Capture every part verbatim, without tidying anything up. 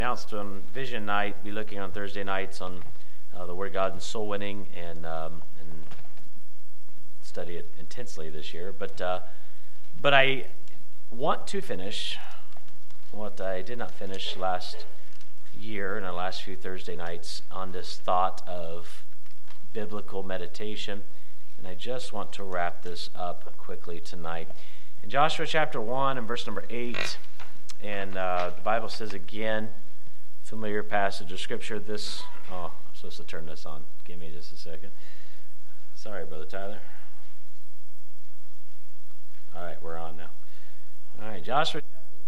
Announced on Vision Night, be looking on Thursday nights on uh, the Word of God and soul winning, and um, and study it intensely this year. But uh, but I want to finish what I did not finish last year in our last few Thursday nights on this thought of biblical meditation, and I just want to wrap this up quickly tonight. In Joshua chapter one and verse number eight, and uh, the Bible says again, familiar passage of Scripture. This, oh, I'm supposed to turn this on. Give me just a second. Sorry, Brother Tyler. All right, we're on now. All right, Joshua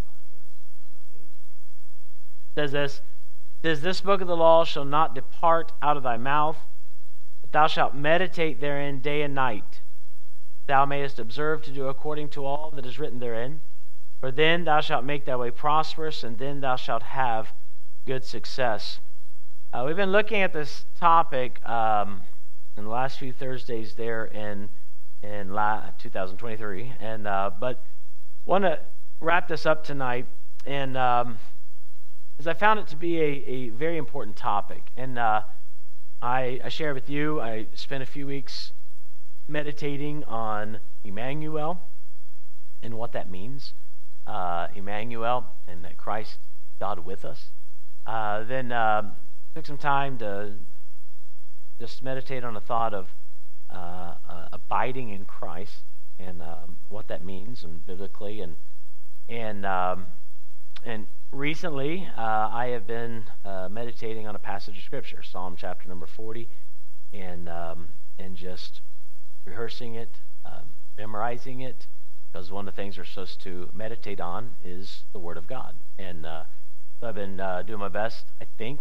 says this, says, "This book of the law shall not depart out of thy mouth, but thou shalt meditate therein day and night. Thou mayest observe to do according to all that is written therein. For then thou shalt make thy way prosperous, and then thou shalt have good success." Uh, we've been looking at this topic um, in the last few Thursdays there in in la- two thousand twenty-three, and uh, but want to wrap this up tonight, and um, as I found it to be a, a very important topic, and uh, I, I share with you. I spent a few weeks meditating on Emmanuel and what that means. Uh, Emmanuel, and that Christ, God with us. Uh, then um, took some time to just meditate on the thought of uh, uh, abiding in Christ and um, what that means, and biblically, and and um, and recently uh, I have been uh, meditating on a passage of Scripture, Psalm chapter number forty, and um, and just rehearsing it, um, memorizing it. Because one of the things we're supposed to meditate on is the Word of God. And uh, so I've been uh, doing my best, I think.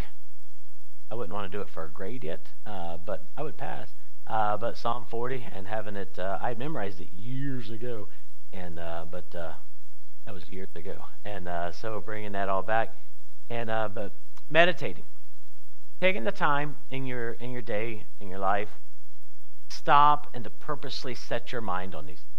I wouldn't want to do it for a grade yet, uh, but I would pass. Uh, but Psalm forty, and having it, uh, I memorized it years ago, and uh, but uh, that was years ago. And uh, so bringing that all back, and uh, but meditating. Taking the time in your, in your day, in your life, stop and to purposely set your mind on these things.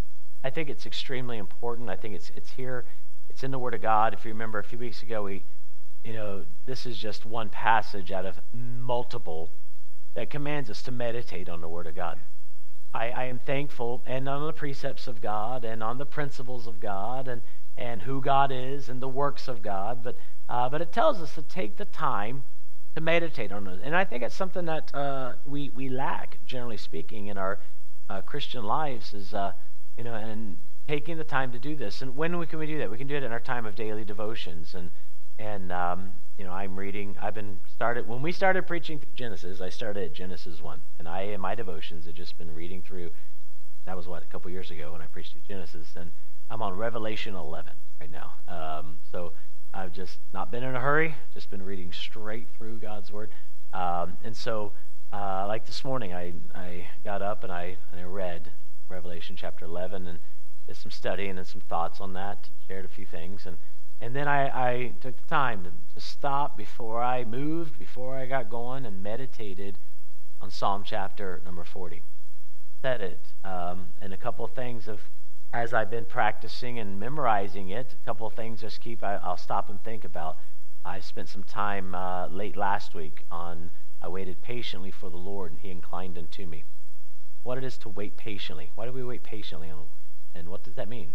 I think it's extremely important. I think it's it's here. It's in the Word of God. If you remember a few weeks ago, we, you know, this is just one passage out of multiple that commands us to meditate on the Word of God. I, I am thankful, and on the precepts of God, and on the principles of God, and and who God is, and the works of God. But uh, but it tells us to take the time to meditate on it, and I think it's something that uh, we we lack, generally speaking, in our uh, Christian lives. Is uh, You know, and taking the time to do this. And when we can we do that? We can do it in our time of daily devotions. And and um, you know, I'm reading. I've been started when we started preaching through Genesis. I started at Genesis one, and I in my devotions have just been reading through. That was what a couple years ago when I preached through Genesis, and I'm on Revelation eleven right now. Um, so I've just not been in a hurry. Just been reading straight through God's Word. Um, and so, uh, like this morning, I I got up and I and I read Revelation chapter eleven, and did some studying and some thoughts on that, shared a few things, and and then I, I took the time to, to stop before I moved, before I got going, and meditated on Psalm chapter number forty. Said it, um, and a couple of things of, as I've been practicing and memorizing it, a couple of things just keep, I, I'll stop and think about. I spent some time uh, late last week on, I waited patiently for the Lord, and he inclined unto me. What it is to wait patiently. Why do we wait patiently on the Lord? And what does that mean?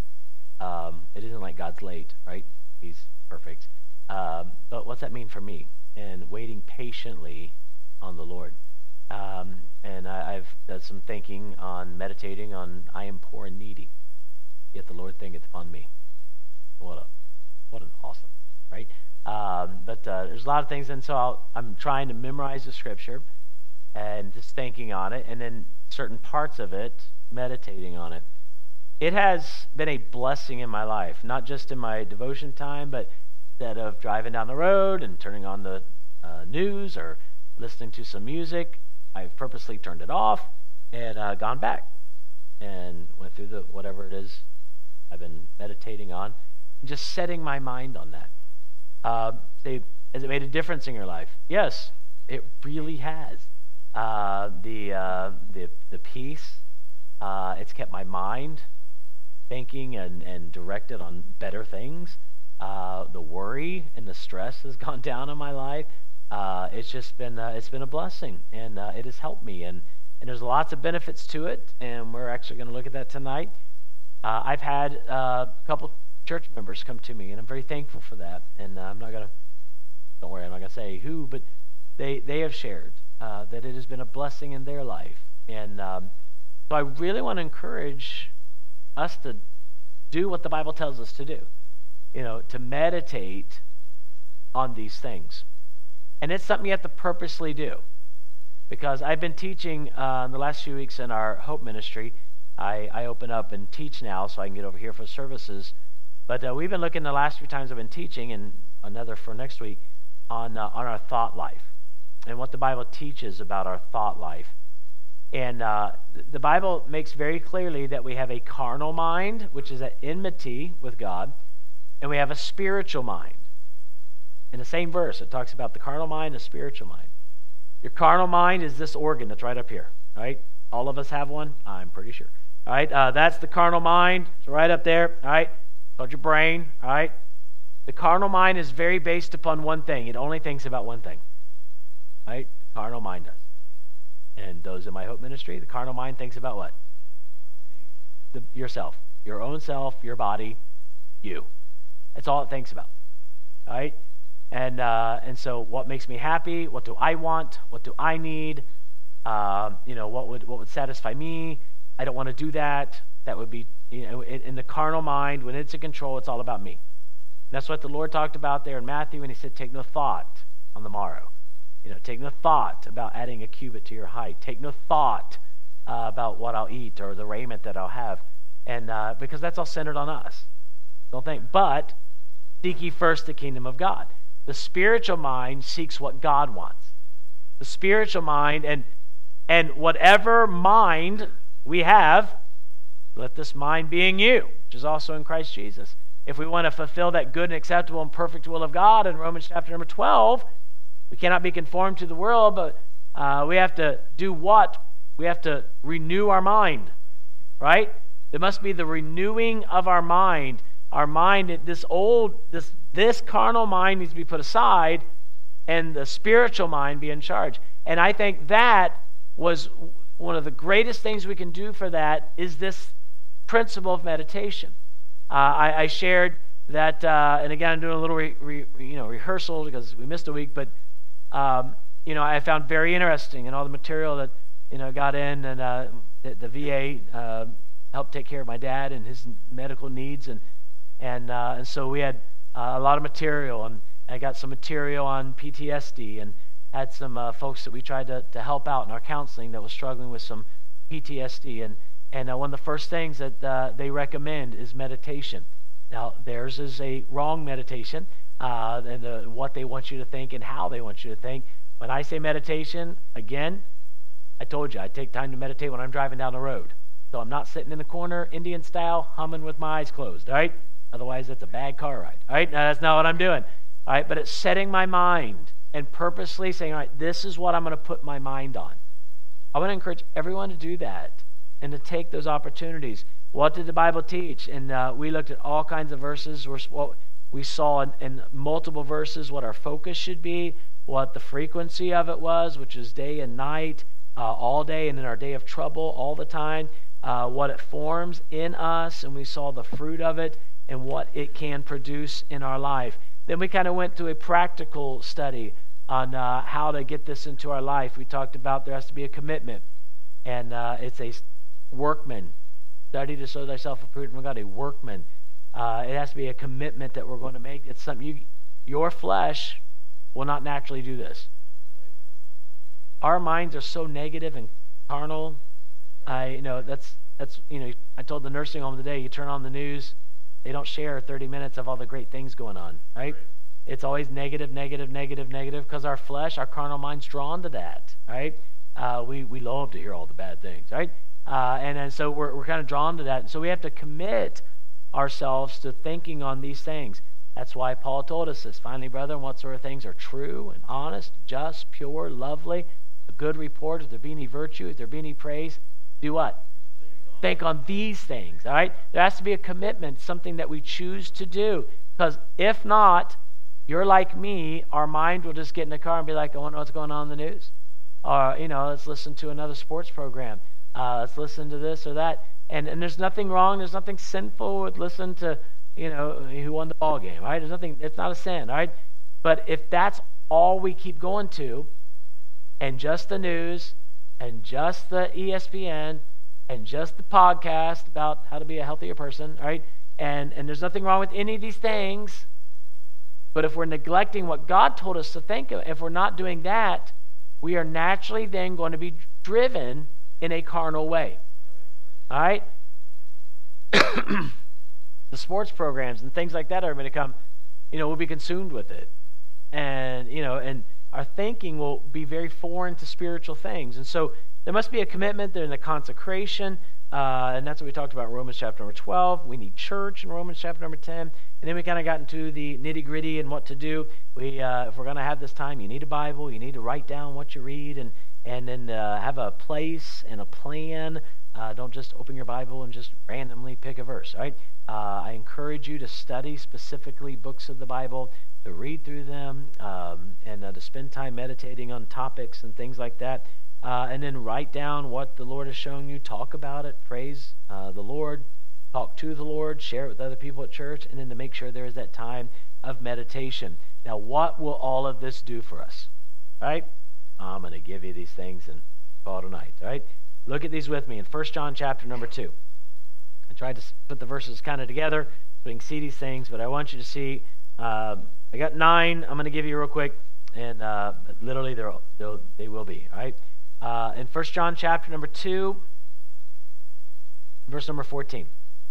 Um, it isn't like God's late, right? He's perfect. Um, but what's that mean for me? And waiting patiently on the Lord. Um, and I, I've done some thinking on meditating on, I am poor and needy, yet the Lord thinketh upon me. What a, what an awesome, right? Um, but uh, there's a lot of things, and so I'll, I'm trying to memorize the Scripture and just thinking on it, and then certain parts of it, meditating on it. It has been a blessing in my life, not just in my devotion time, but instead of driving down the road and turning on the uh, news or listening to some music, I've purposely turned it off and uh, gone back and went through the whatever it is I've been meditating on, and just setting my mind on that. Uh, say, has it made a difference in your life? Yes, it really has. Uh, the uh, the the peace. Uh, it's kept my mind thinking and, and directed on better things. Uh, the worry and the stress has gone down in my life. Uh, it's just been uh, it's been a blessing, and uh, it has helped me. And and there's lots of benefits to it, and we're actually going to look at that tonight. Uh, I've had uh, a couple church members come to me, and I'm very thankful for that. And uh, I'm not going to, don't worry, I'm not going to say who, but they, they have shared uh, that it has been a blessing in their life. And um, so I really want to encourage us to do what the Bible tells us to do, you know, to meditate on these things. And it's something you have to purposely do. Because I've been teaching uh, in the last few weeks in our Hope Ministry. I, I open up and teach now so I can get over here for services. But uh, we've been looking the last few times I've been teaching, and another for next week, on uh, on our thought life and what the Bible teaches about our thought life. And uh, the Bible makes very clearly that we have a carnal mind, which is at enmity with God, and we have a spiritual mind. In the same verse, it talks about the carnal mind and the spiritual mind. Your carnal mind is this organ that's right up here, right? All of us have one, I'm pretty sure. All right, uh, that's the carnal mind. It's right up there, all right? It's called your brain, all right? The carnal mind is very based upon one thing. It only thinks about one thing, right? The carnal mind does. And those in my Hope Ministry, the carnal mind thinks about what? The, yourself, your own self, your body, you. That's all it thinks about, all right? And uh, and so what makes me happy? What do I want? What do I need? Um, you know, what would what would satisfy me? I don't want to do that. That would be, you know, in, in the carnal mind, when it's in control, it's all about me. And that's what the Lord talked about there in Matthew when he said, take no thought on the morrow. You know, take no thought about adding a cubit to your height. Take no thought uh, about what I'll eat or the raiment that I'll have. And uh, because that's all centered on us. Don't think. But seek ye first the kingdom of God. The spiritual mind seeks what God wants. The spiritual mind, and and whatever mind we have, let this mind be in you, which is also in Christ Jesus. If we want to fulfill that good and acceptable and perfect will of God in Romans chapter number twelve, we cannot be conformed to the world, but uh, we have to do what? We have to renew our mind, right? There must be the renewing of our mind. Our mind, this old, this this carnal mind needs to be put aside, and the spiritual mind be in charge. And I think that was one of the greatest things we can do for that is this principle of meditation. Uh, I, I shared that, uh, and again, I'm doing a little re, re, you know rehearsal because we missed a week, but um, you know, I found very interesting in all the material that you know got in, and uh, the, the V A uh, helped take care of my dad and his medical needs, and and uh, and so we had uh, a lot of material, and I got some material on P T S D, and had some uh, folks that we tried to, to help out in our counseling that was struggling with some P T S D, and and uh, one of the first things that uh, they recommend is meditation. Now theirs is a wrong meditation, uh, and uh, what they want you to think and how they want you to think. When I say meditation, again, I told you I take time to meditate when I'm driving down the road. So I'm not sitting in the corner, Indian style, humming with my eyes closed, all right? Otherwise, that's a bad car ride, all right? No, that's not what I'm doing, all right? But it's setting my mind and purposely saying, all right, this is what I'm going to put my mind on. I want to encourage everyone to do that and to take those opportunities. What did the Bible teach? And uh, we looked at all kinds of verses. We're, what we saw in, in multiple verses what our focus should be, what the frequency of it was, which is day and night, uh, all day, and in our day of trouble, all the time, uh, what it forms in us, and we saw the fruit of it and what it can produce in our life. Then we kind of went to a practical study on uh, how to get this into our life. We talked about there has to be a commitment, and uh, it's a workman. Study to show thyself approved from God, a workman. Uh, it has to be a commitment that we're going to make. It's something you, your flesh will not naturally do this. Our minds are so negative and carnal. I, you know, that's that's you know. I told the nursing home today. You turn on the news, they don't share thirty minutes of all the great things going on, right? It's always negative, negative, negative, negative, because our flesh, our carnal mind's drawn to that, right? Uh, we we love to hear all the bad things, right? Uh, and, and so we're we're kind of drawn to that. And so we have to commit ourselves to thinking on these things. That's why Paul told us this. Finally, brethren, what sort of things are true and honest, just, pure, lovely, a good report, if there be any virtue, if there be any praise, do what? Think on these things, all right? There has to be a commitment, something that we choose to do. Because if not, you're like me, our mind will just get in the car and be like, I wonder what's going on in the news. Or, you know, let's listen to another sports program. Uh, let's listen to this or that. And and there's nothing wrong, there's nothing sinful with listening to, you know, who won the ball game, right? There's nothing, it's not a sin, all right? But if that's all we keep going to, and just the news, and just the E S P N, and just the podcast about how to be a healthier person, right? And and there's nothing wrong with any of these things, but if we're neglecting what God told us to think of, if we're not doing that, we are naturally then going to be driven in a carnal way. All right? The sports programs and things like that are going to come, you know, we'll be consumed with it. And, you know, and our thinking will be very foreign to spiritual things. And so there must be a commitment there in the consecration, uh, and that's what we talked about in Romans chapter number twelve. We need church in Romans chapter number ten. And then we kind of got into the nitty-gritty and what to do. We, uh, if we're going to have this time, you need a Bible. You need to write down what you read and, and then uh, have a place and a plan. Uh, don't just open your Bible and just randomly pick a verse, right? Uh, I encourage you to study specifically books of the Bible, to read through them, um, and uh, to spend time meditating on topics and things like that. Uh, and then write down what the Lord has shown you. Talk about it. Praise uh, the Lord. Talk to the Lord. Share it with other people at church. And then to make sure there is that time of meditation. Now, what will all of this do for us? All right? I'm going to give you these things and call it a night. All right? Look at these with me in First John chapter number two. I tried to put the verses kind of together so we can see these things, but I want you to see. Uh, I got nine. I'm going to give you real quick, and uh, literally they're, they'll, they will be. All right? Uh, in First John chapter number two, verse number fourteen.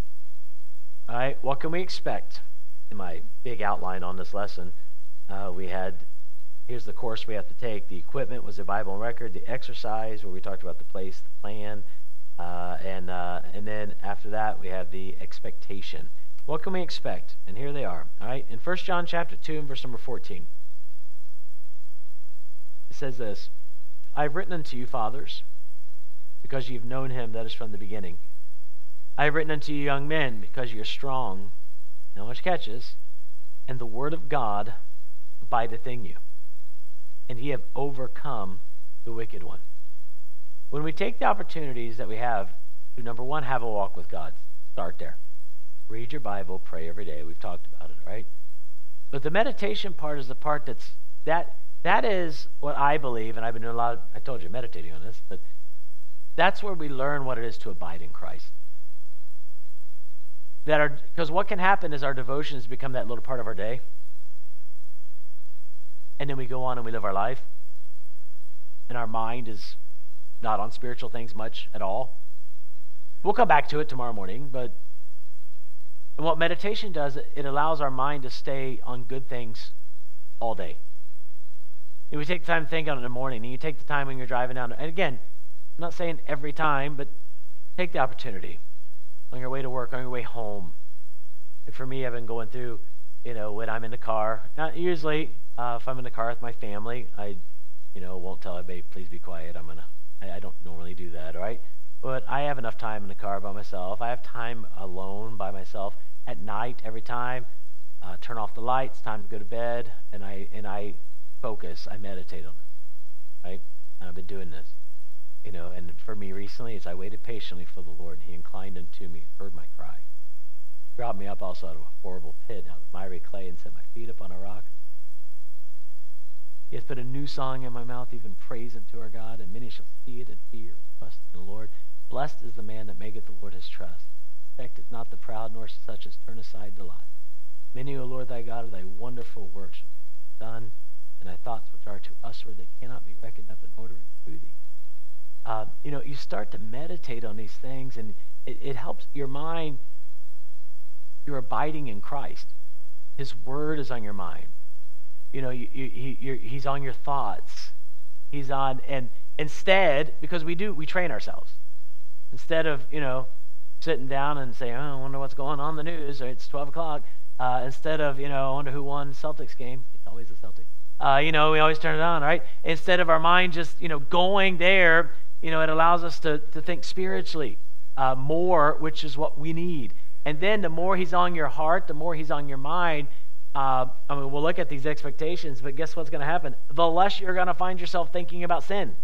All right, what can we expect? In my big outline on this lesson, uh, we had, here's the course we have to take. The equipment was the Bible and record. The exercise, where we talked about the place, the plan, uh, and uh, and then after that, we have the expectation. What can we expect? And here they are. All right, in First John chapter two and verse number fourteen, it says this. I have written unto you, fathers, because you've known him that is from the beginning. I have written unto you, young men, because you are strong. Now watch catches. And the word of God abideth in you. And ye have overcome the wicked one. When we take the opportunities that we have to, number one, have a walk with God. Start there. Read your Bible, pray every day. We've talked about it, right? But the meditation part is the part that's, that That is what I believe, and I've been doing a lot of, I told you, meditating on this, but that's where we learn what it is to abide in Christ. That our, because what can happen is our devotions become that little part of our day, and then we go on and we live our life, and our mind is not on spiritual things much at all. We'll come back to it tomorrow morning, but and what meditation does, it allows our mind to stay on good things all day. And we take the time to think on it in the morning, and you take the time when you're driving down. And again, I'm not saying every time, but take the opportunity on your way to work, on your way home. Like for me, I've been going through, you know, when I'm in the car. Not usually, uh, if I'm in the car with my family, I, you know, won't tell everybody, please be quiet. I'm gonna. I, I don't normally do that, all right? But I have enough time in the car by myself. I have time alone by myself at night. Every time, uh, turn off the lights. Time to go to bed, and I and I. focus, I meditate on it, right? And I've been doing this, you know, and for me recently, as I waited patiently for the Lord, and he inclined unto me and heard my cry. He brought me up also out of a horrible pit, out of miry clay, and set my feet upon a rock. He hath put a new song in my mouth, even praise unto our God, and many shall see it and fear and trust in the Lord. Blessed is the man that maketh the Lord his trust. Respecteth not the proud, nor such as turn aside to lie. Many, O Lord thy God, are thy wonderful works done, and thy thoughts which are to us where they cannot be reckoned up in order unto thee. Uh, you know, you start to meditate on these things, and it, it helps your mind. You're abiding in Christ. His word is on your mind. You know, you, you, he, you're, he's on your thoughts. He's on, and instead, because we do, we train ourselves. Instead of, you know, sitting down and saying, oh, I wonder what's going on in the news, or it's twelve o'clock, uh, instead of, you know, I wonder who won the Celtics game. It's always the Celtics. Uh, you know, we always turn it on, right? Instead of our mind just, you know, going there, you know, it allows us to, to think spiritually uh, more, which is what we need. And then the more he's on your heart, the more he's on your mind, uh, I mean, we'll look at these expectations, but guess what's going to happen? The less you're going to find yourself thinking about sin.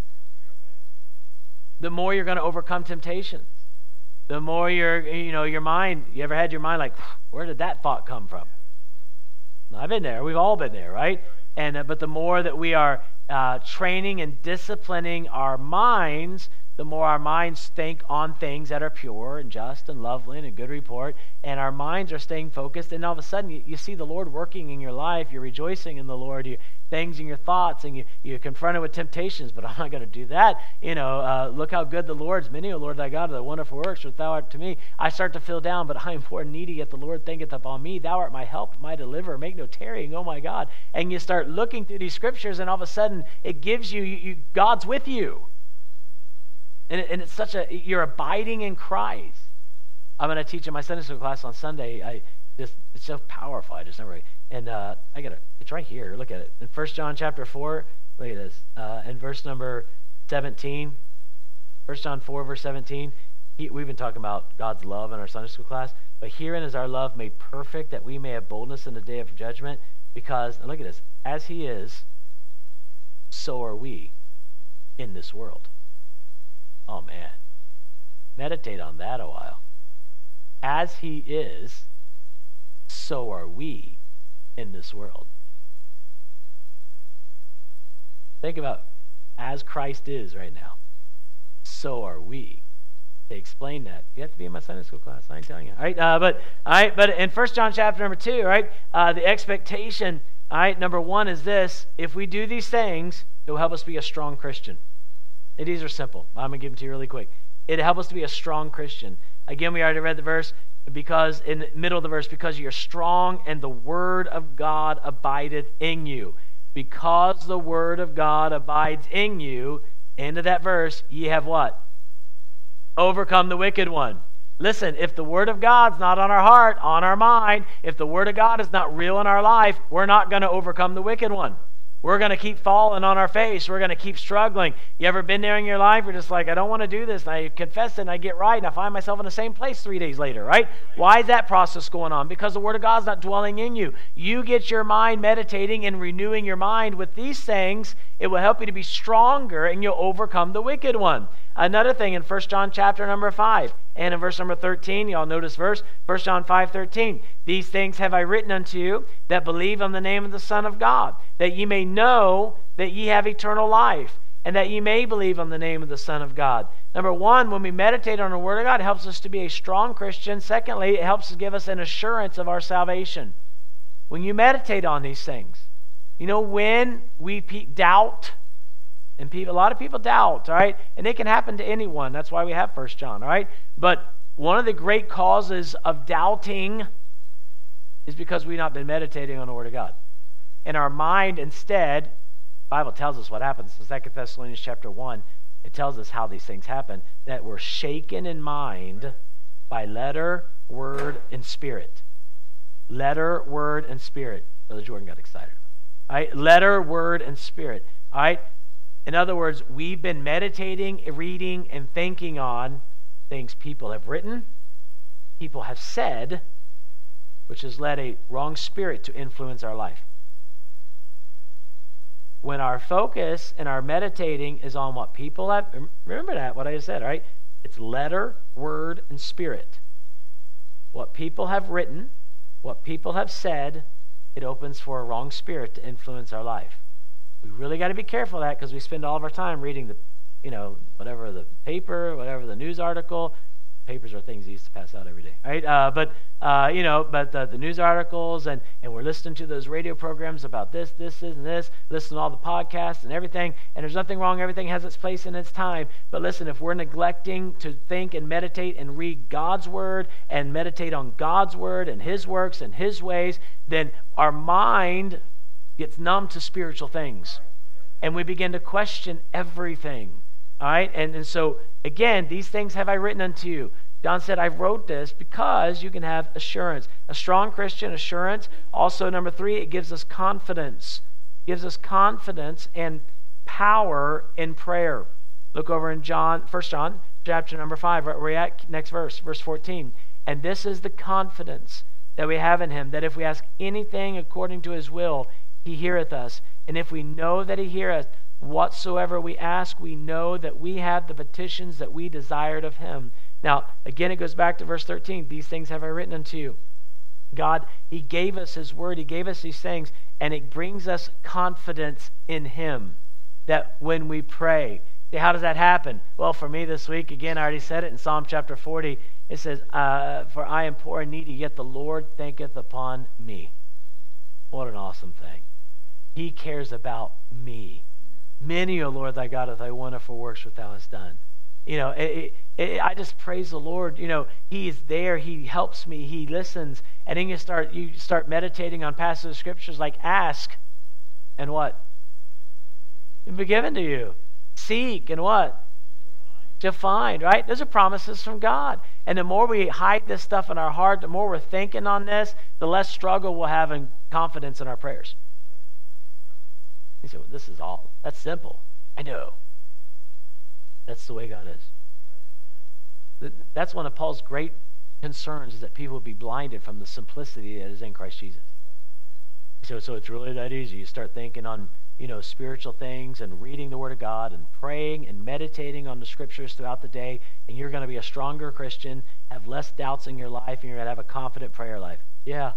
The more you're going to overcome temptations. The more your, you know, your mind, you ever had your mind like, where did that thought come from? I've been there. We've all been there, right? And uh, but the more that we are uh, training and disciplining our minds, the more our minds think on things that are pure and just and lovely and a good report, and our minds are staying focused, and all of a sudden you, you see the Lord working in your life, you're rejoicing in the Lord, you, things in your thoughts, and you, you're confronted with temptations, but I'm not going to do that. You know, uh, look how good the Lord's, many, O Lord thy God, are the wonderful works which thou art to me. I start to feel down, but I am poor and needy, yet the Lord thinketh upon me. Thou art my help, my deliverer, make no tarrying, oh my God. And you start looking through these scriptures, and all of a sudden it gives you, you, you God's with you. And, it, and it's such a, you're abiding in Christ. I'm going to teach in my Sunday school class on Sunday. I just, it's so powerful. I just never, and uh, I got it. It's right here. Look at it. In First John chapter four, look at this. Uh, in verse number seventeen, First John four, verse seventeen, he, we've been talking about God's love in our Sunday school class, but herein is our love made perfect, that we may have boldness in the day of judgment, because, and look at this, as he is, so are we in this world. Oh, man. Meditate on that a while. As he is, so are we in this world. Think about as Christ is right now, so are we. To explain that, you have to be in my Sunday school class. I ain't telling you. All right, uh, but all right, but in First John chapter number two, right, uh, the expectation, all right, number one is this: if we do these things, it will help us be a strong Christian. These are simple. I'm going to give them to you really quick. It'll help us to be a strong Christian. Again, we already read the verse, because in the middle of the verse, because you're strong and the word of God abideth in you. Because the word of God abides in you, end of that verse, ye have what? Overcome the wicked one. Listen, if the word of God's not on our heart, on our mind, if the word of God is not real in our life, we're not going to overcome the wicked one. We're going to keep falling on our face. We're going to keep struggling. You ever been there in your life? You're just like, I don't want to do this. And I confess it and I get right. And I find myself in the same place three days later, right? Why is that process going on? Because the Word of God's not dwelling in you. You get your mind meditating and renewing your mind with these things. It will help you to be stronger, and you'll overcome the wicked one. Another thing in First John chapter number five and in verse number thirteen, y'all know this verse, First John five thirteen. These things have I written unto you that believe on the name of the Son of God, that ye may know that ye have eternal life, and that ye may believe on the name of the Son of God. Number one, when we meditate on the Word of God, it helps us to be a strong Christian. Secondly, it helps to give us an assurance of our salvation. When you meditate on these things, you know, when we pe- doubt, and people, a lot of people doubt, all right? And it can happen to anyone. That's why we have First John, all right? But one of the great causes of doubting is because we've not been meditating on the Word of God. And our mind instead, the Bible tells us what happens in Second Thessalonians chapter one. It tells us how these things happen, that we're shaken in mind by letter, word, and spirit. Letter, word, and spirit. Brother Jordan got excited. All right? Letter, word, and spirit. All right? In other words, we've been meditating, reading, and thinking on things people have written, people have said, which has led a wrong spirit to influence our life. When our focus and our meditating is on what people have, remember that, what I just said, right? It's letter, word, and spirit. What people have written, what people have said, it opens for a wrong spirit to influence our life. We really got to be careful of that, because we spend all of our time reading the, you know, whatever the paper, whatever the news article. Papers are things you used to pass out every day, right? Uh, but, uh, you know, but the, the news articles, and, and we're listening to those radio programs about this, this, this, and this, listen to all the podcasts and everything, and there's nothing wrong. Everything has its place and its time. But listen, if we're neglecting to think and meditate and read God's Word and meditate on God's Word and His works and His ways, then our mind gets numb to spiritual things, and we begin to question everything. All right, and, and so again, these things have I written unto you. John said, I wrote this because you can have assurance. A strong Christian assurance. Also, number three, it gives us confidence. It gives us confidence and power in prayer. Look over in John, First John, chapter number five, right where we're at, next verse, verse fourteen. And this is the confidence that we have in him, that if we ask anything according to his will, he heareth us. And if we know that he heareth, whatsoever we ask, we know that we have the petitions that we desired of him. Now, again, it goes back to verse thirteen. These things have I written unto you. God, he gave us his word. He gave us these things, and it brings us confidence in him that when we pray. See, how does that happen? Well, for me this week, again, I already said it in Psalm chapter forty. It says, uh, for I am poor and needy, yet the Lord thinketh upon me. What an awesome thing. He cares about me. Many, O Lord, thy God, of thy wonderful works which thou hast done. You know, it, it, it, I just praise the Lord. You know, he is there. He helps me. He listens. And then you start, you start meditating on passages of scriptures like ask and what? It'll be given to you. Seek and what? To find, right? Those are promises from God. And the more we hide this stuff in our heart, the more we're thinking on this, the less struggle we'll have in confidence in our prayers. You say, well, this is all, that's simple. I know. That's the way God is. That's one of Paul's great concerns, is that people would be blinded from the simplicity that is in Christ Jesus. So, so it's really that easy. You start thinking on, you know, spiritual things and reading the Word of God and praying and meditating on the Scriptures throughout the day, and you're going to be a stronger Christian, have less doubts in your life, and you're going to have a confident prayer life. Yeah.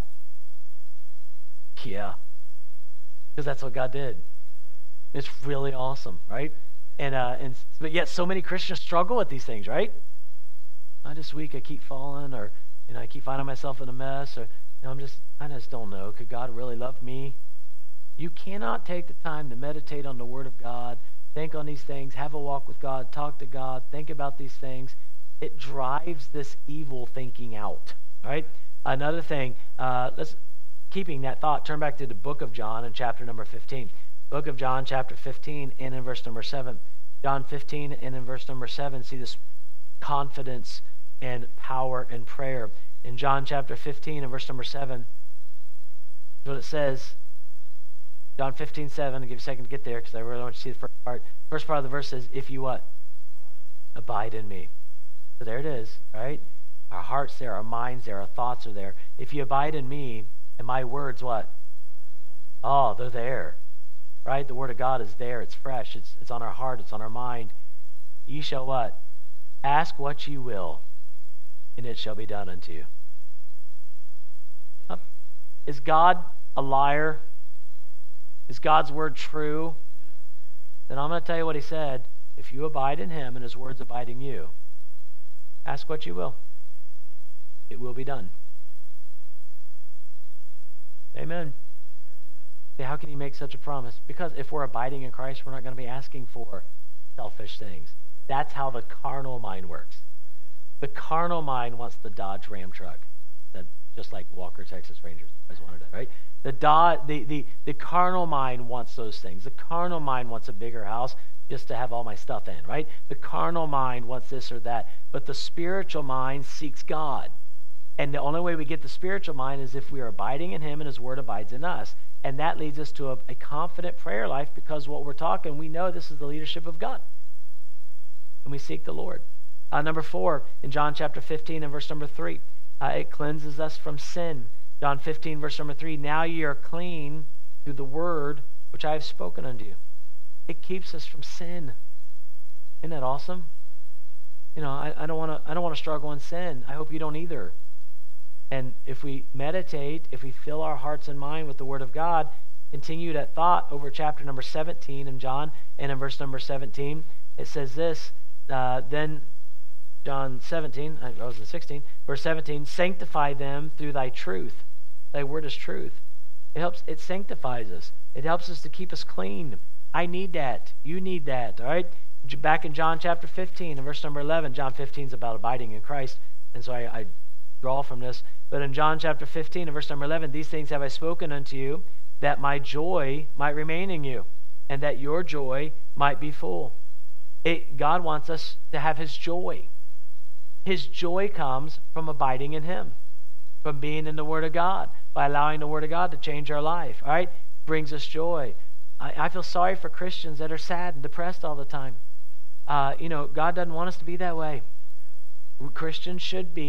Yeah. Because that's what God did. It's really awesome, right? And uh, and but yet so many Christians struggle with these things, right? I this week I keep falling, or you know, I keep finding myself in a mess, or you know, I'm just I just don't know. Could God really love me? You cannot take the time to meditate on the Word of God, think on these things, have a walk with God, talk to God, think about these things. It drives this evil thinking out, right? Another thing, uh, let's keeping that thought, turn back to the book of John in chapter number fifteen. Book of John, chapter fifteen, and in verse number seven. John fifteen, and in verse number seven, see this confidence and power and prayer. In John chapter fifteen, and verse number seven, what it says, John fifteen, seven, I'll give you a second to get there because I really want you to see the first part. First part of the verse says, if you what? Abide in me. So there it is, right? Our heart's there, our minds there, our thoughts are there. If you abide in me, and my words what? Oh, they're there. Right? The Word of God is there. It's fresh. It's, it's on our heart. It's on our mind. Ye shall what? Ask what ye will, and it shall be done unto you. Is God a liar? Is God's word true? Then I'm going to tell you what he said. If you abide in him and his words abide in you, ask what you will. It will be done. Amen. How can he make such a promise? Because if we're abiding in Christ, we're not going to be asking for selfish things. That's how the carnal mind works. The carnal mind wants the Dodge Ram truck, that just like Walker Texas Rangers always wanted it, right? The, Do- the, the, the carnal mind wants those things. The carnal mind wants a bigger house just to have all my stuff in, right? The carnal mind wants this or that. But the spiritual mind seeks God. And the only way we get the spiritual mind is if we are abiding in him and his word abides in us. And that leads us to a, a confident prayer life, because what we're talking, we know this is the leadership of God. And we seek the Lord. Uh, number four, in John chapter fifteen and verse number three, uh, it cleanses us from sin. John fifteen, verse number three, now ye are clean through the word which I have spoken unto you. It keeps us from sin. Isn't that awesome? You know, I, I don't want to I don't want to struggle in sin. I hope you don't either. And if we meditate, if we fill our hearts and mind with the Word of God, continue that thought over chapter number seventeen in John, and in verse number seventeen, it says this, uh, then John seventeen, I was in sixteen, verse seventeen, sanctify them through thy truth. Thy word is truth. It helps, it sanctifies us. It helps us to keep us clean. I need that. You need that, all right? Back in John chapter fifteen, and verse number eleven, John fifteen is about abiding in Christ, and so I, I draw from this. But in John chapter fifteen and verse number eleven, these things have I spoken unto you, that my joy might remain in you, and that your joy might be full. It, God wants us to have his joy. His joy comes from abiding in him, from being in the Word of God, by allowing the Word of God to change our life, all right? Brings us joy. I, I feel sorry for Christians that are sad and depressed all the time. Uh, you know, God doesn't want us to be that way. Christians should be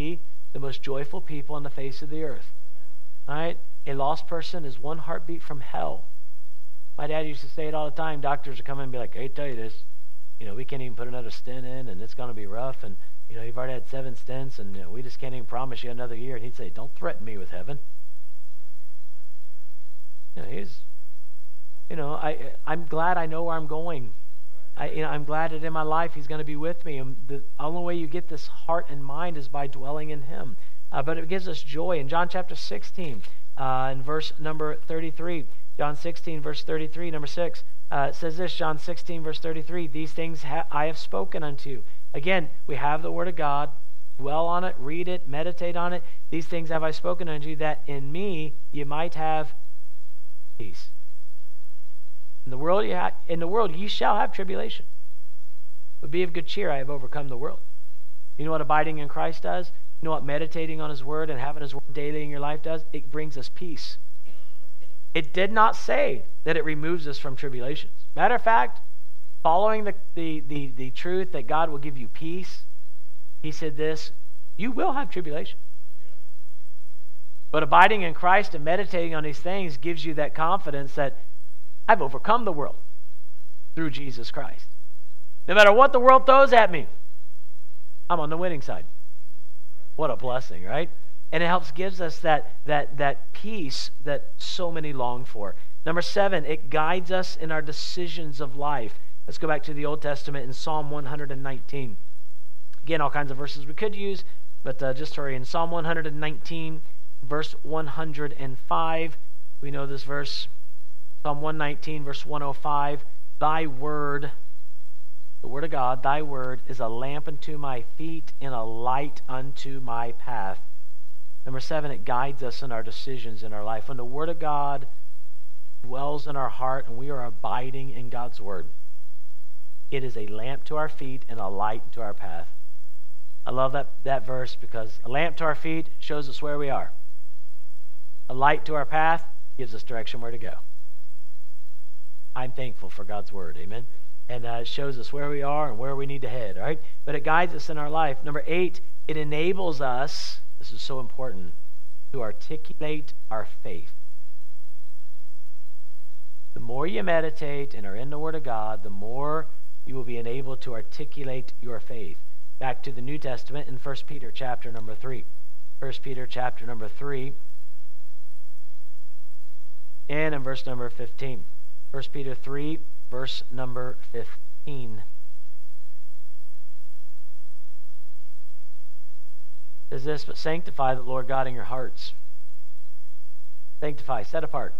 the most joyful people on the face of the earth. All right? A lost person is one heartbeat from hell. My dad used to say it all the time. Doctors would come in and be like, "Hey, tell you this, you know, we can't even put another stent in, and it's going to be rough, and, you know, you've already had seven stents, and you know, we just can't even promise you another year." And he'd say, "Don't threaten me with heaven." You know, he's, you know, I, I'm glad I know where I'm going. I, you know, I'm glad that in my life He's going to be with me. And the only way you get this heart and mind is by dwelling in Him. Uh, but it gives us joy. In John chapter sixteen, uh, in verse number thirty-three, John sixteen, verse thirty-three, number six, uh, it says this, John sixteen, verse thirty-three, "These things ha- I have spoken unto you." Again, we have the Word of God. Dwell on it, read it, meditate on it. "These things have I spoken unto you, that in me you might have peace." In the world, you ha- in the world ye shall have tribulation. But be of good cheer, I have overcome the world. You know what abiding in Christ does? You know what meditating on His Word and having His Word daily in your life does? It brings us peace. It did not say that it removes us from tribulations. Matter of fact, following the, the, the, the truth that God will give you peace, He said this, you will have tribulation. But abiding in Christ and meditating on these things gives you that confidence that I've overcome the world through Jesus Christ. No matter what the world throws at me, I'm on the winning side. What a blessing, right? And it helps gives us that that that peace that so many long for. Number seven, it guides us in our decisions of life. Let's go back to the Old Testament in Psalm one nineteen. Again, all kinds of verses we could use, but uh, just hurry. In Psalm one nineteen, verse one hundred five, we know this verse. Psalm one nineteen, verse one oh five, "Thy word," the word of God, "thy word is a lamp unto my feet and a light unto my path." Number seven, it guides us in our decisions in our life. When the word of God dwells in our heart and we are abiding in God's word, it is a lamp to our feet and a light to our path. I love that, that verse because a lamp to our feet shows us where we are. A light to our path gives us direction where to go. I'm thankful for God's word, amen? And uh, it shows us where we are and where we need to head, all right? But it guides us in our life. Number eight, it enables us, this is so important, to articulate our faith. The more you meditate and are in the Word of God, the more you will be enabled to articulate your faith. Back to the New Testament in First Peter chapter number three. First Peter chapter number three, and in verse number fifteen. First Peter three, verse number fifteen. It says this, "But sanctify the Lord God in your hearts." Sanctify, set apart.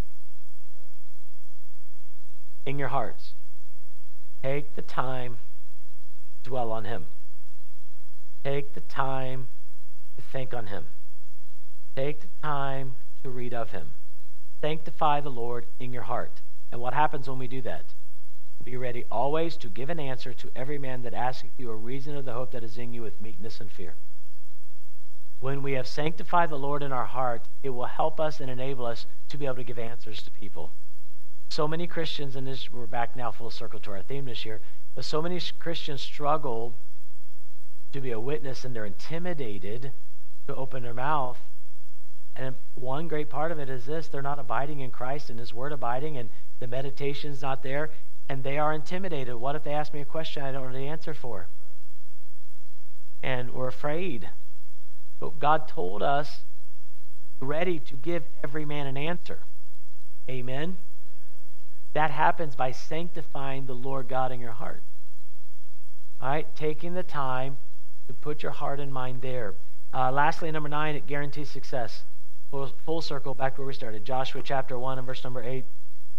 In your hearts. Take the time to dwell on Him. Take the time to think on Him. Take the time to read of Him. Sanctify the Lord in your heart. And what happens when we do that? Be ready always to give an answer to every man that asketh you a reason of the hope that is in you with meekness and fear. When we have sanctified the Lord in our heart, it will help us and enable us to be able to give answers to people. So many Christians, and this, we're back now full circle to our theme this year, but so many Christians struggle to be a witness and they're intimidated to open their mouth. And one great part of it is this, they're not abiding in Christ and His Word abiding, and the meditation's not there, and they are intimidated. What if they ask me a question I don't know the answer for? And we're afraid. But God told us, ready to give every man an answer. Amen? That happens by sanctifying the Lord God in your heart. All right? Taking the time to put your heart and mind there. Uh, lastly, number nine, it guarantees success. Full, full circle, back where we started. Joshua chapter one and verse number eight.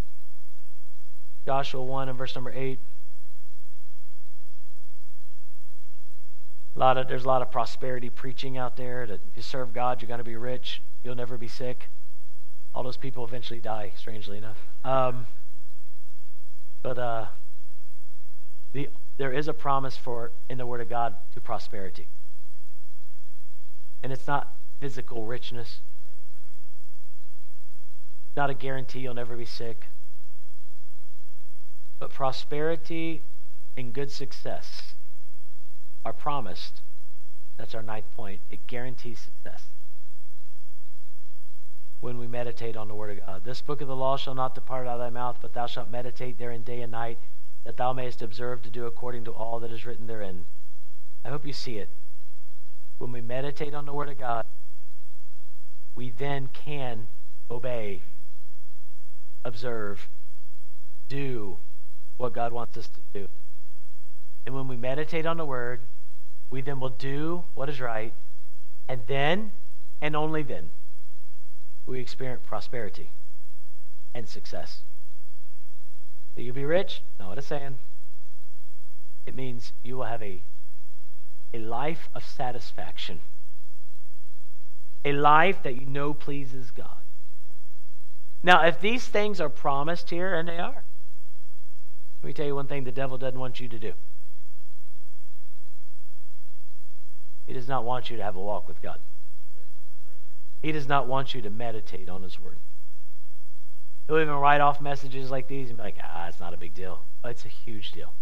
Joshua one and verse number eight. A lot of, there's a lot of prosperity preaching out there that if you serve God, you're going to be rich. You'll never be sick. All those people eventually die, strangely enough. Um, but uh, the, there is a promise for, in the Word of God, to prosperity. And it's not physical richness. Not a guarantee you'll never be sick. But prosperity and good success are promised That's our ninth point. It guarantees success. When we meditate on the Word of God. This book of the law shall not depart out of thy mouth, but thou shalt meditate therein day and night, that thou mayest observe to do according to all that is written therein. I hope you see it. When we meditate on the Word of God, we then can obey, observe, do what God wants us to do. And when we meditate on the Word, we then will do what is right, and then, and only then, we experience prosperity and success. Will you be rich? Not what it's saying. It means you will have a, a life of satisfaction. A life that you know pleases God. Now, if these things are promised here, and they are, let me tell you one thing the devil doesn't want you to do. He does not want you to have a walk with God. He does not want you to meditate on His Word. He'll even write off messages like these and be like, ah, it's not a big deal. Oh, it's a huge deal.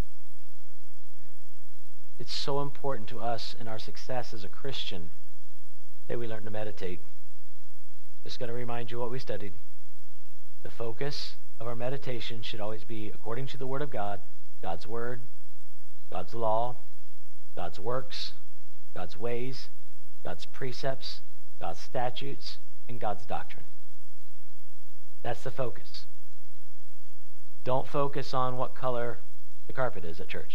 It's so important to us in our success as a Christian that we learn to meditate. Just going to remind you what we studied. The focus of our meditation should always be according to the Word of God, God's Word, God's law, God's works, God's ways, God's precepts, God's statutes, and God's doctrine. That's the focus. Don't focus on what color the carpet is at church.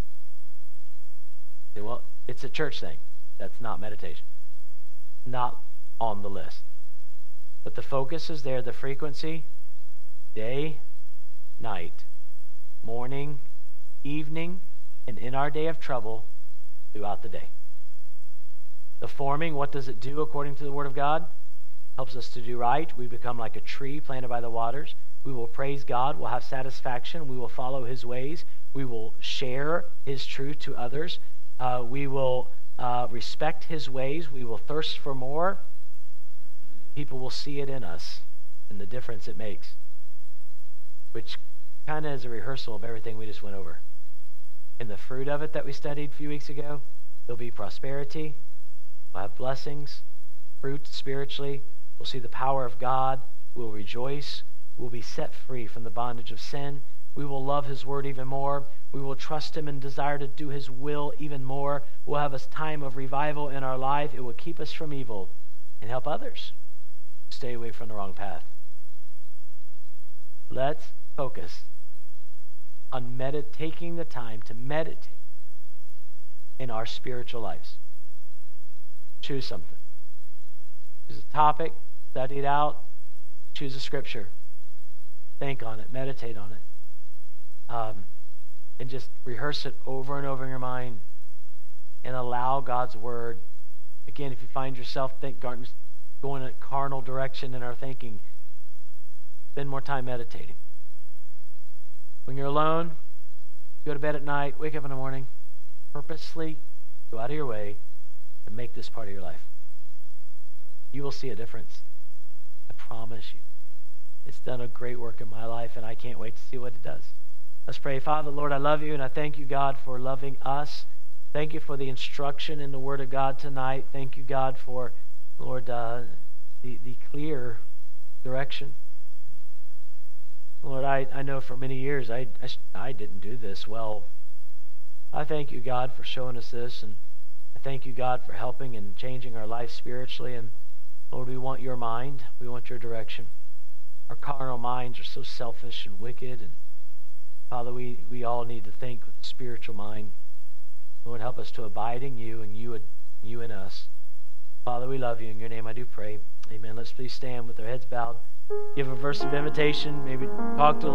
Say, well, it's a church thing. That's not meditation. Not on the list. But the focus is there, the frequency, day, night, morning, evening, and in our day of trouble, throughout the day. The forming, what does it do according to the Word of God? Helps us to do right. We become like a tree planted by the waters. We will praise God. We'll have satisfaction. We will follow His ways. We will share His truth to others. Uh, we will uh, respect His ways. We will thirst for more. People will see it in us and the difference it makes, which kind of is a rehearsal of everything we just went over. And the fruit of it that we studied a few weeks ago, there'll be prosperity. We'll have blessings, fruit spiritually. We'll see the power of God. We'll rejoice. We'll be set free from the bondage of sin. We will love His Word even more. We will trust Him and desire to do His will even more. We'll have a time of revival in our life. It will keep us from evil and help others stay away from the wrong path. Let's focus on medit- taking the time to meditate in our spiritual lives. Choose something. Choose a topic, study it out, choose a scripture. Think on it, meditate on it. Um, and just rehearse it over and over in your mind and allow God's Word. Again, if you find yourself think, going in a carnal direction in our thinking, spend more time meditating. When you're alone, go to bed at night, wake up in the morning, purposely go out of your way to make this part of your life. You will see a difference. I promise you. It's done a great work in my life, and I can't wait to see what it does. Let's pray. Father, Lord, I love you, and I thank you, God, for loving us. Thank you for the instruction in the Word of God tonight. Thank you, God, for, Lord, uh, the, the clear direction. Lord, I, I know for many years I, I, I didn't do this well. I thank you, God, for showing us this, and I thank you, God, for helping and changing our life spiritually. And Lord, we want your mind. We want your direction. Our carnal minds are so selfish and wicked. And Father, we, we all need to think with a spiritual mind. Lord, help us to abide in you and you, you in us. Father, we love you. In your name I do pray. Amen. Let's please stand with our heads bowed. Give a verse of invitation. Maybe talk to the